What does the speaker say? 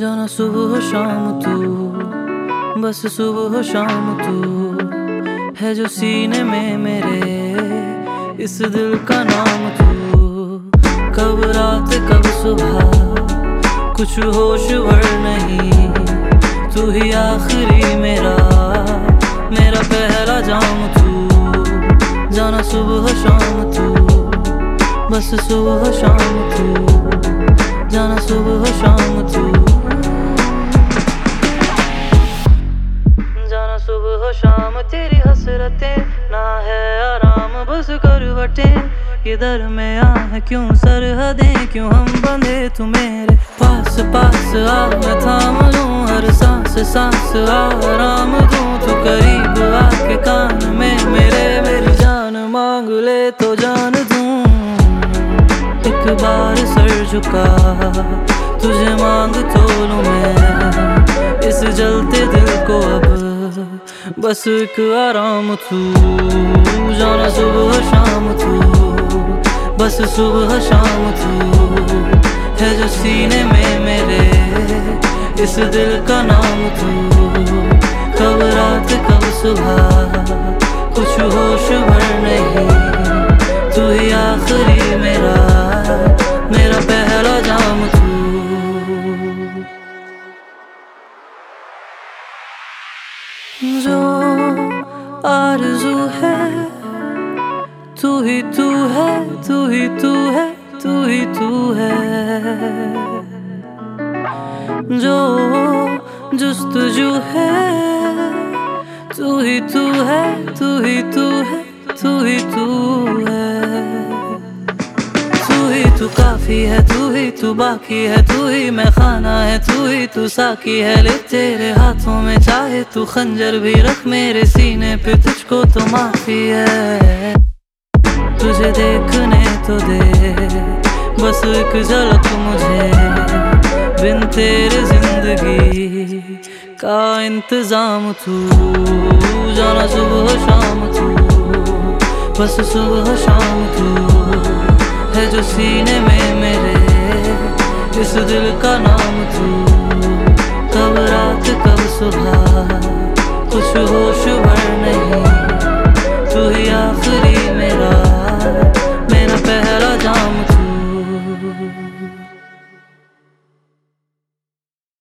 जाना सुबह शाम तू, बस सुबह शाम तू है जो सीने में मेरे, इस दिल का नाम तू। कब रात कब सुबह कुछ होश भर नहीं, तू ही आखिरी मेरा पहला जाम तू। जाना सुबह शाम तू, बस सुबह शाम तू, जाना सुबह शाम तू, जाना सुबह शाम। तेरी हसरतें ना है आराम, बस करवटें ये दरमियां है, क्यों सरहदें क्यों हम बंधे तू मेरे पास पास आ। मैं थाम लूं हर सांस सांस, आराम दूं तू करीब आके कान में मेरे। मेरी जान मांग ले तो जान दूं, एक बार सर झुका तुझे मांग तो लूं मैं, इस जलते दिल को अब बस एक आराम तू। जाना सुबह शाम तू, बस सुबह शाम तू है जो सीने में मेरे, इस दिल का नाम तू। कब रात कब सुबह कुछ होश भर नहीं, तू ही आखिरी मेरा पहला जाम तू। जो आरज़ू है तू ही तू है, तू ही तू है, तू ही तू है। जो जुस्तजू है तू ही तू है, तू ही तू है, तू ही तू है। तू ही तू काफी है, तू ही तू बाकी है, तू ही मैं खाना है, तू ही तू साकी है। ले तेरे हाथों में चाहे तू खंजर भी रख, मेरे सीने पे तुझको तो माफी है। तुझे देखने तो दे बस एक झलक मुझे, बिन तेरे जिंदगी का इंतजाम तू। जाना सुबह शाम तू, बस सुबह शाम तू है जो सीने में मेरे, इस दिल का नाम तू। कब रात कब सुबह कुछ होश भर